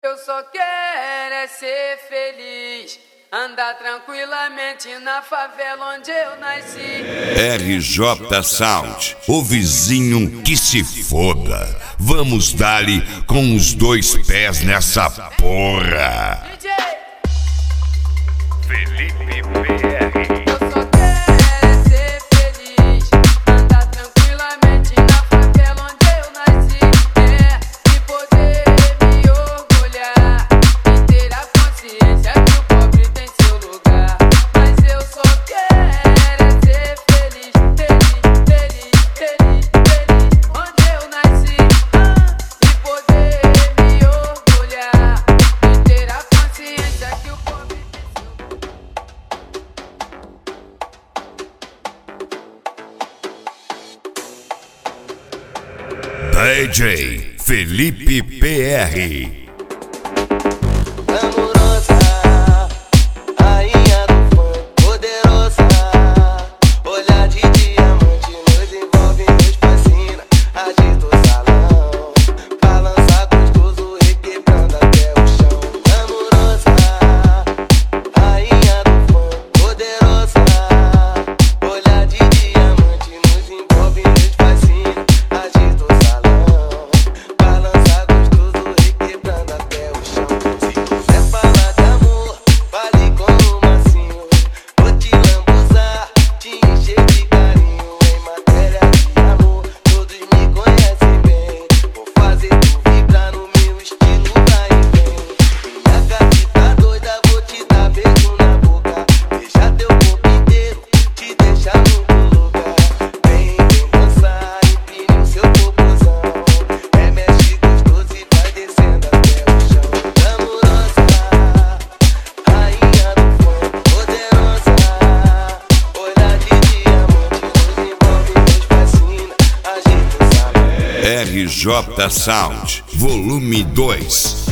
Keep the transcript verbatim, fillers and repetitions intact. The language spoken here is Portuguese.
Eu só quero é ser feliz, andar tranquilamente na favela onde eu nasci. R J Sound, o vizinho que se foda. Vamos dar-lhe com os dois pés nessa porra. D J Felipe P R. Eu só quero é ser feliz, andar tranquilamente na favela onde eu nasci. É, e poder me orgulhar e ter a consciência que o pobre tem seu lugar. Mas eu só quero é ser feliz, feliz, feliz, feliz, feliz onde eu nasci. Ah, e poder me orgulhar e ter a consciência que o pobre tem seu lugar. D J Felipe P R. Amorosa, rainha do funk, poderosa, olhar de diamante nos envolve, nos fascina, agita o salão, balança gostoso, requebrando até o chão. Amorosa, rainha do funk, poderosa, olhar de diamante nos envolve, nos fascina, agita o salão, balança gostoso, requebrando até o chão. Se quiser falar de amor, fale com o Massinho. Vou te lambuzar, te encher de carinho. Em matéria de amor, todos me conhecem bem. Vou fazer tu vibrar no meu estilo, vai e vem. Minha gatita doida, vou te dar beijo na boca. Deixar teu corpo inteiro, te deixar no lugar. Vem, vem dançar, empine o seu popozão. É mexe gostoso e vai descendo até o chão. Amorosa, rainha do funk, poderosa, olhar de diamante nos envolve, nos fascina, agita o salão. R J Sound, volume dois.